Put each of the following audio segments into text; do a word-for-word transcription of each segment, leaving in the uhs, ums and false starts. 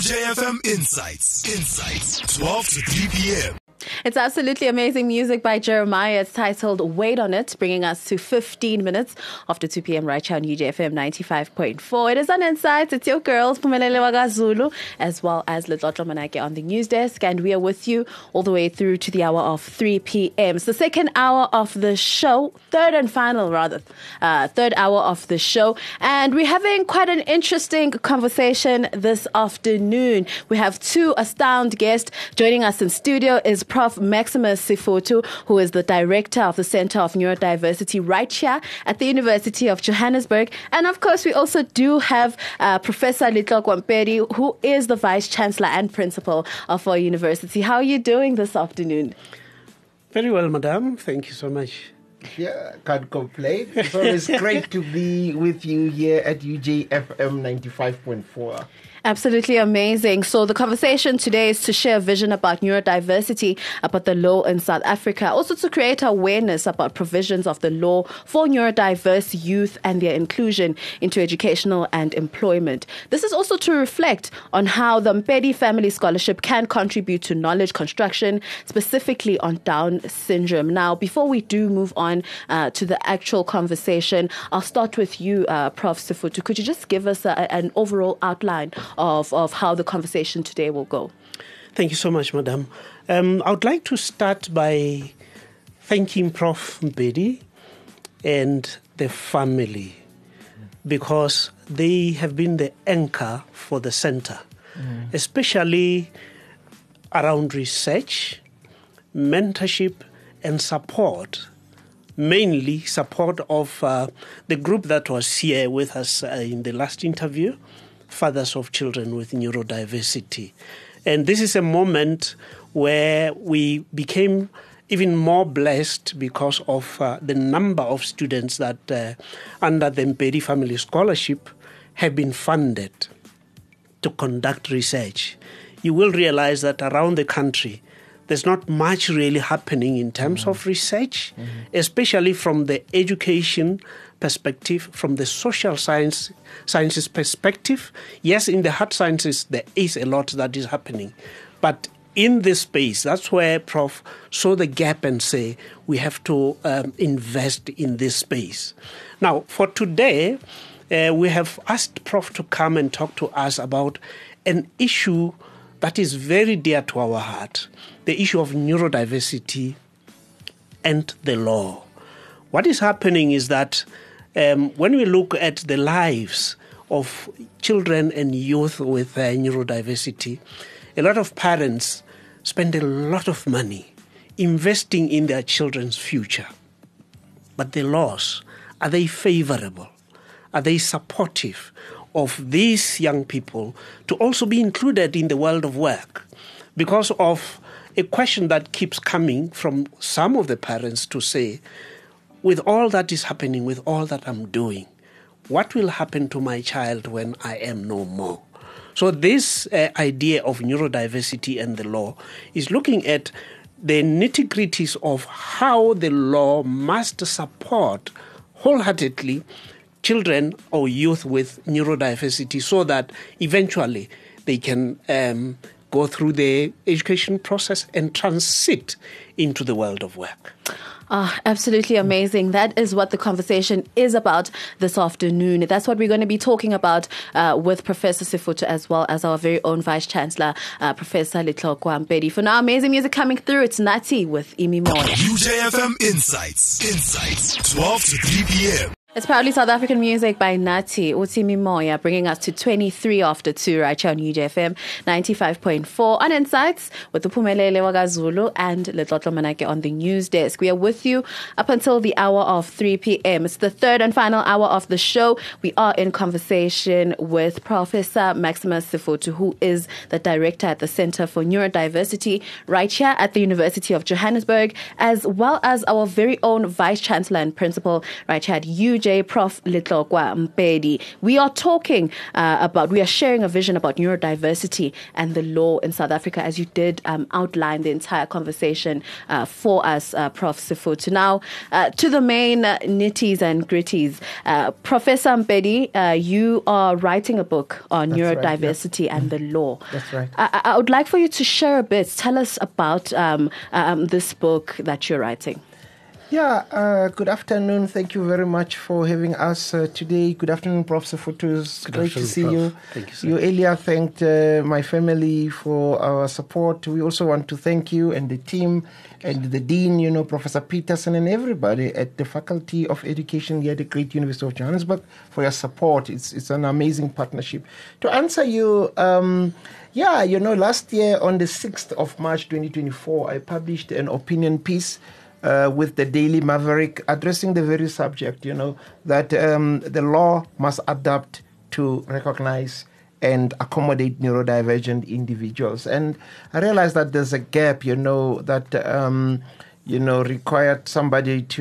J F M Insights. Insights. twelve to three p.m. It's absolutely amazing music by Jeremiah. It's titled Wait on It, bringing us to fifteen minutes after two p.m. right here on U J F M ninety-five point four. It is on Insights. It's your girls, Phumelele Wakazulu, as well as Letlotlo Manake on the news desk. And we are with you all the way through to the hour of three p.m. It's the second hour of the show, third and final rather, uh, third hour of the show. And we're having quite an interesting conversation this afternoon. We have two astound guests. Joining us in studio is Professor Maximus Sefuthu, who is the director of the Center of Neurodiversity right here at the University of Johannesburg. And of course, we also do have uh, Professor Letlotlo Mpedi, who is the Vice Chancellor and Principal of our university. How are you doing this afternoon? Very well, madam. Thank you so much. Yeah, can't complain. It's always great to be with you here at U J F M ninety-five point four. Absolutely amazing. So the conversation today is to share a vision about neurodiversity, about the law in South Africa, also to create awareness about provisions of the law for neurodiverse youth and their inclusion into educational and employment. This is also to reflect on how the Mpedi Family Scholarship can contribute to knowledge construction, specifically on Down syndrome. Now, before we do move on uh, to the actual conversation, I'll start with you, uh, Professor Sefuthu. Could you just give us a, an overall outline Of, of how the conversation today will go? Thank you so much, madam. Um, I would like to start by thanking Professor Mpedi and the family because they have been the anchor for the center, mm. especially around research, mentorship, and support. Mainly support of uh, the group that was here with us uh, in the last interview, Fathers of Children with Neurodiversity. And this is a moment where we became even more blessed because of uh, the number of students that uh, under the Mpedi Family Scholarship have been funded to conduct research. You will realize that around the country, there's not much really happening in terms mm-hmm. of research, mm-hmm. especially from the education perspective, from the social science sciences perspective. Yes, in the hard sciences, there is a lot that is happening. But in this space, that's where Prof saw the gap and say, we have to um, invest in this space. Now, for today, uh, we have asked Prof to come and talk to us about an issue that is very dear to our heart, the issue of neurodiversity and the law. What is happening is that um, when we look at the lives of children and youth with uh, neurodiversity, a lot of parents spend a lot of money investing in their children's future. But the laws, are they favorable? Are they supportive of these young people to also be included in the world of work? Because of a question that keeps coming from some of the parents to say, with all that is happening, with all that I'm doing, what will happen to my child when I am no more? So this uh, idea of neurodiversity and the law is looking at the nitty-gritties of how the law must support wholeheartedly children or youth with neurodiversity so that eventually they can um, go through the education process and transit into the world of work. Ah, absolutely amazing. That is what the conversation is about this afternoon. That's what we're going to be talking about uh, with Professor Sefuthu as well as our very own Vice Chancellor, uh, Professor Letlotlo Mpedi. For now, amazing music coming through. It's Nati with Imi Moya. U J F M Insights. Insights. twelve to three p.m. It's proudly South African music by Nati Utimi Moya, bringing us to twenty-three after two right here on U J F M ninety-five point four on Insights with the Phumelele Wakazulu and Letlotlo Manake on the news desk. We are with you up until the hour of three p.m. It's the third and final hour of the show. We are in conversation with Professor Maximus Sefuthu, who is the director at the Center for Neurodiversity right here at the University of Johannesburg, as well as our very own Vice Chancellor and Principal right here at U J J, Professor Letlokwa Mpedi. We are talking uh, about, we are sharing a vision about neurodiversity and the law in South Africa, as you did um, outline the entire conversation uh, for us, uh, Professor Sifutu. Now, uh, to the main uh, nitties and gritties. Uh, Professor Mpedi, uh, you are writing a book on That's neurodiversity right, yeah. and the law. That's right. I, I would like for you to share a bit. Tell us about um, um, this book that you're writing. Yeah, uh, good afternoon. Thank you very much for having us uh, today. Good afternoon, Professor Futu. It's Good great to afternoon, see Prof. you. Thank you, sir. You earlier thanked uh, my family for our support. We also want to thank you and the team and the Dean, you know, Professor Peterson and everybody at the Faculty of Education here at the Great University of Johannesburg for your support. It's, it's an amazing partnership. To answer you, um, yeah, you know, last year on the sixth of March twenty twenty-four, I published an opinion piece Uh, with the Daily Maverick addressing the very subject, you know, that um, the law must adapt to recognize and accommodate neurodivergent individuals. And I realized that there's a gap, you know, that, um, you know, required somebody to,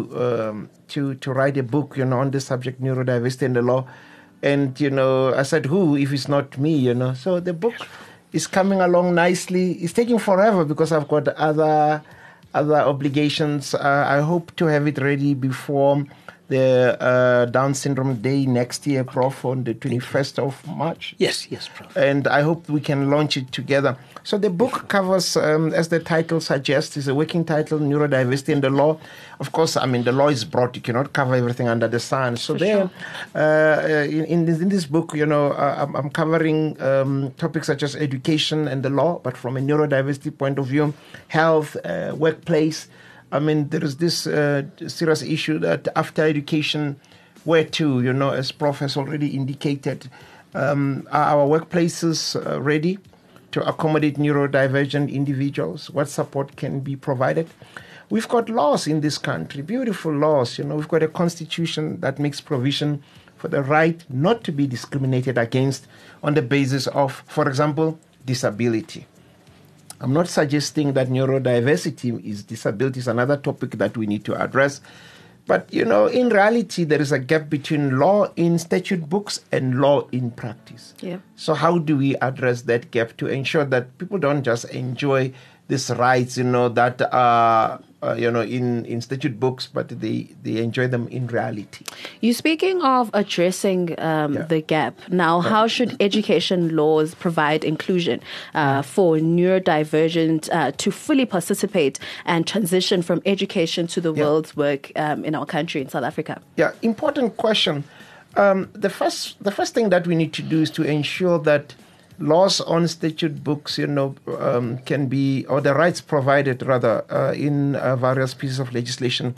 um, to, to write a book, you know, on the subject neurodiversity and the law. And, you know, I said, who, if it's not me, you know? So the book is coming along nicely. It's taking forever because I've got other... other obligations. Uh, I hope to have it ready before the uh, Down Syndrome Day next year, Prof, on the twenty-first of March. Yes, yes, Prof. And I hope we can launch it together. So the book covers, um, as the title suggests, is a working title, Neurodiversity and the Law. Of course, I mean, the law is broad. You cannot cover everything under the sun. So For there, sure. uh, in, in, this, in this book, you know, uh, I'm, I'm covering um, topics such as education and the law, but from a neurodiversity point of view, health, uh, workplace. I mean, there is this uh, serious issue that after education, where to, you know, as Prof has already indicated, um, are our workplaces uh, ready to accommodate neurodivergent individuals? What support can be provided? We've got laws in this country, beautiful laws. You know, we've got a constitution that makes provision for the right not to be discriminated against on the basis of, for example, disability. I'm not suggesting that neurodiversity is disability. It's another topic that we need to address. But, you know, in reality, there is a gap between law in statute books and law in practice. Yeah. So how do we address that gap to ensure that people don't just enjoy these rights, you know, that are, uh, you know, in, in statute books, but they, they enjoy them in reality? You're speaking of addressing um, Yeah. the gap. Now, how should education laws provide inclusion uh, for neurodivergent uh, to fully participate and transition from education to the Yeah. world's work um, in our country, in South Africa? Yeah, important question. Um, the first, the first thing that we need to do is to ensure that laws on statute books, you know, um, can be, or the rights provided rather, uh, in uh, various pieces of legislation,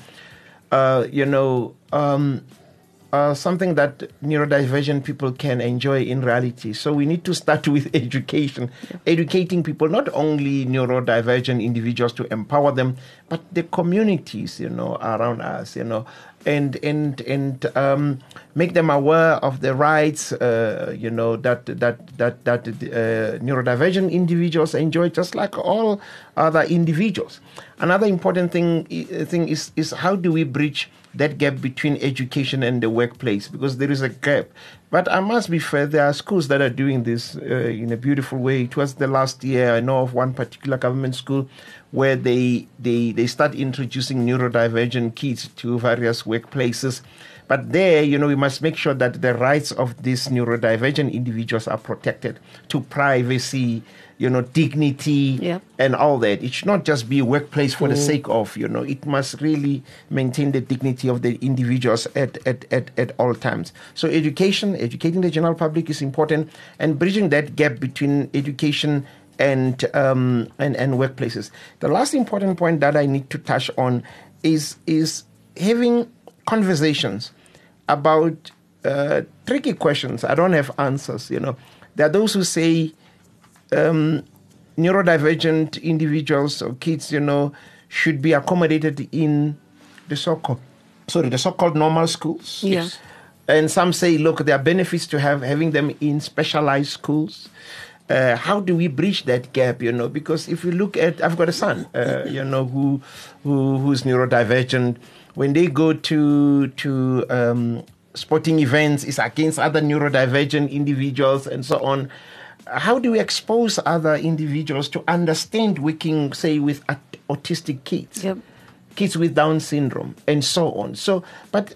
uh, you know, um, uh, something that neurodivergent people can enjoy in reality. So we need to start with education, yeah. educating people, not only neurodivergent individuals, to empower them, but the communities, you know, around us, you know, and and and um, make them aware of the rights, uh, you know, that that that that uh, neurodivergent individuals enjoy, just like all other individuals. Another important thing thing is is how do we bridge that gap between education and the workplace, because there is a gap. But I must be fair, there are schools that are doing this uh, in a beautiful way. It was the last year, I know of one particular government school where they, they, they start introducing neurodivergent kids to various workplaces. But there, you know, we must make sure that the rights of these neurodivergent individuals are protected, to privacy, you know, dignity, yeah. and all that. It should not just be a workplace for mm. the sake of, you know, it must really maintain the dignity of the individuals at, at, at, at all times. So education, educating the general public is important, and bridging that gap between education and um, and, and workplaces. The last important point that I need to touch on is is having conversations about uh, tricky questions. I don't have answers, you know. There are those who say um, neurodivergent individuals or kids, you know, should be accommodated in the so-called, sorry, the so-called normal schools. Yeah. Yes. And some say, look, there are benefits to have having them in specialized schools. Uh, how do we bridge that gap, you know? Because if you look at, I've got a son, uh, you know, who, who who's neurodivergent. when they go to to um, sporting events, it's against other neurodivergent individuals and so on. How do we expose other individuals to understand working, say, with autistic kids, yep. kids with Down syndrome, and so on? So, but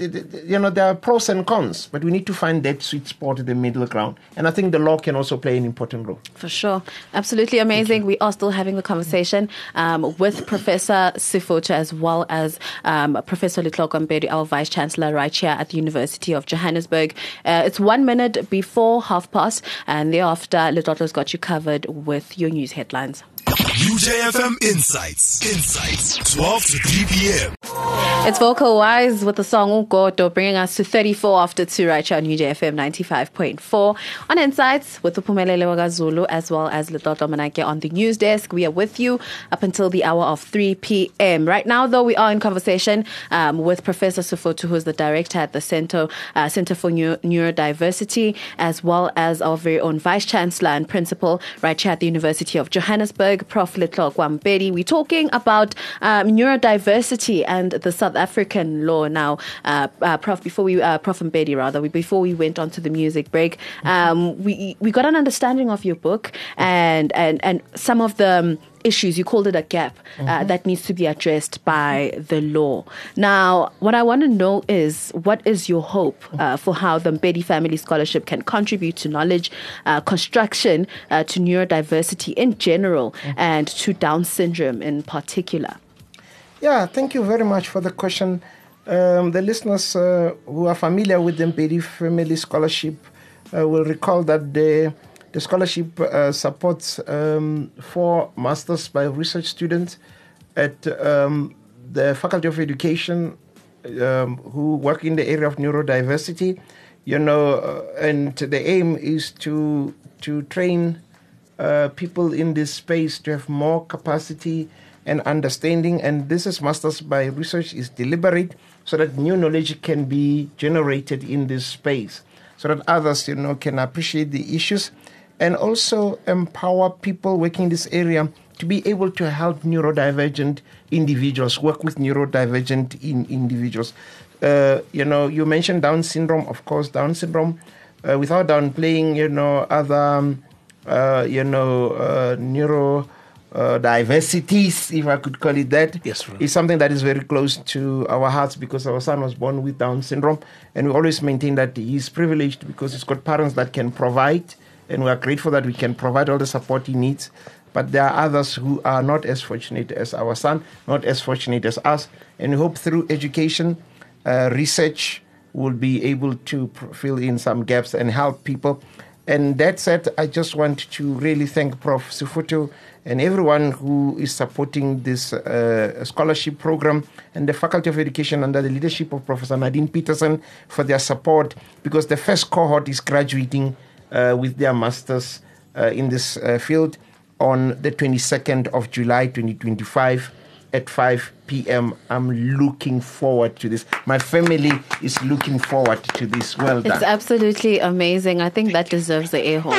you know, there are pros and cons, but we need to find that sweet spot, the middle ground. And I think the law can also play an important role. For sure. Absolutely amazing. We are still having the conversation um, with Professor Sefutho as well as um, Professor Letlhoko Mpedi, our Vice Chancellor, right here at the University of Johannesburg. Uh, it's one minute before half past, and thereafter, Letlhoko's got you covered with your news headlines. U J F M Insights. Insights. twelve to three p.m. It's Vocal Wise with the song Ugodo, bringing us to thirty-four after two right here on U J F M ninety-five point four. On Insights with Uphumelele Wagazulu as well as Letlotlo Manake on the news desk. We are with you up until the hour of three p.m. Right now, though, we are in conversation um, with Professor Sefutho, who is the director at the Center, uh, Center for Neuro- Neurodiversity, as well as our very own Vice Chancellor and Principal right here at the University of Johannesburg, Professor Letlhoko Mpedi. We're talking about um, neurodiversity and the South African law now. Uh, uh, Prof, before we, uh, Prof Mpedi rather, we, before we went on to the music break, um, we we got an understanding of your book and and and some of the um, issues. You called it a gap uh, mm-hmm. that needs to be addressed by the law. Now, what I want to know is, what is your hope uh, for how the Mpedi Family Scholarship can contribute to knowledge uh, construction, uh, to neurodiversity in general, mm-hmm. and to Down syndrome in particular? Yeah, thank you very much for the question. Um, the listeners uh, who are familiar with the Mpedi Family Scholarship uh, will recall that the The scholarship uh, supports um, four masters by research students at um, the Faculty of Education um, who work in the area of neurodiversity. You know, uh, and the aim is to to train uh, people in this space to have more capacity and understanding. And this is masters by research is deliberate so that new knowledge can be generated in this space, so that others, you know, can appreciate the issues. And also empower people working in this area to be able to help neurodivergent individuals, work with neurodivergent in individuals. Uh, you know, you mentioned Down syndrome. Of course, Down syndrome, uh, without downplaying, you know, other, um, uh, you know, uh, neuro uh, diversities, if I could call it that, yes, right. is something that is very close to our hearts because our son was born with Down syndrome. And we always maintain that he's privileged because he's got parents that can provide. And we are grateful that we can provide all the support he needs. But there are others who are not as fortunate as our son, not as fortunate as us. And we hope through education, uh, research, we'll be able to pr- fill in some gaps and help people. And that said, I just want to really thank Professor Sefutho and everyone who is supporting this uh, scholarship program and the Faculty of Education under the leadership of Professor Nadine Peterson for their support, because the first cohort is graduating Uh, with their masters uh, in this uh, field on the twenty-second of July twenty twenty-five at five p.m. I'm looking forward to this. My family is looking forward to this. Well done. It's absolutely amazing. I think that deserves the air horn.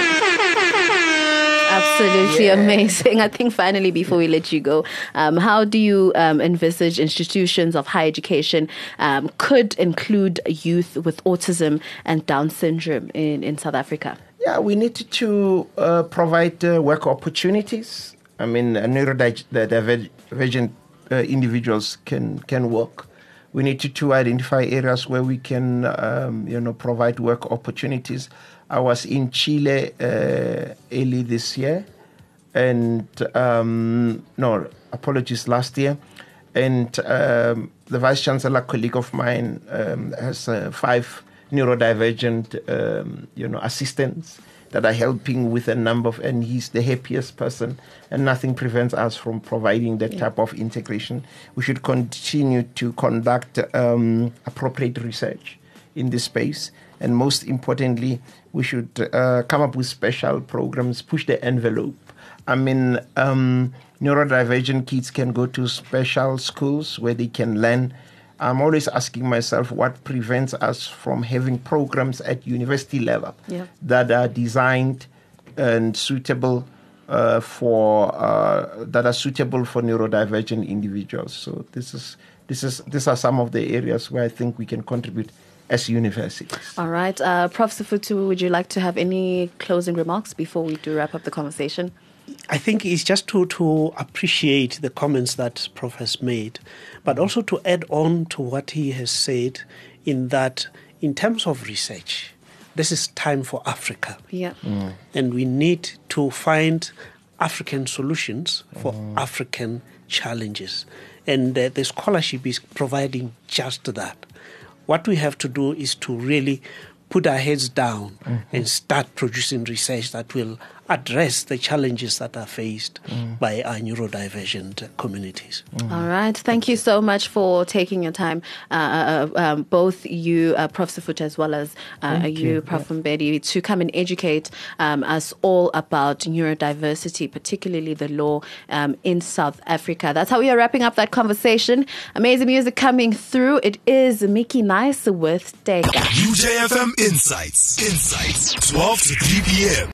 Absolutely yeah. amazing. I think finally, before we let you go, um, how do you um, envisage institutions of higher education um, could include youth with autism and Down syndrome in, in South Africa? Yeah, we need to uh, provide uh, work opportunities. I mean, uh, neurodivergent uh, individuals can can work. We need to, to identify areas where we can, um, you know, provide work opportunities. I was in Chile uh, early this year, and um, no, apologies, last year. And um, the Vice Chancellor, colleague of mine, um, has uh, five neurodivergent, um, you know, assistants that are helping with a number of, and he's the happiest person, and nothing prevents us from providing that yeah. type of integration. We should continue to conduct um, appropriate research in this space. And most importantly, we should uh, come up with special programs, push the envelope. I mean, um, neurodivergent kids can go to special schools where they can learn. I'm always asking myself what prevents us from having programs at university level yeah. that are designed and suitable uh, for uh, that are suitable for neurodivergent individuals. So this is this is these are some of the areas where I think we can contribute as universities. All right. Uh, Professor Sifutu, would you like to have any closing remarks before we do wrap up the conversation? I think it's just to, to appreciate the comments that Prof has made, but also to add on to what he has said in that in terms of research, this is time for Africa. Yeah. Mm. And we need to find African solutions for mm. African challenges. And uh, the scholarship is providing just that. What we have to do is to really put our heads down mm-hmm. and start producing research that will address the challenges that are faced mm. by our neurodivergent communities. Mm. All right. Thank you so much for taking your time, uh, uh, um, both you, uh, Professor Sifutu, as well as uh, you, you, Professor Yeah. Mbedi, to come and educate um, us all about neurodiversity, particularly the law um, in South Africa. That's how we are wrapping up that conversation. Amazing music coming through. It is Mickey Nice with Tega. U J F M Insights. Insights. twelve to three p.m.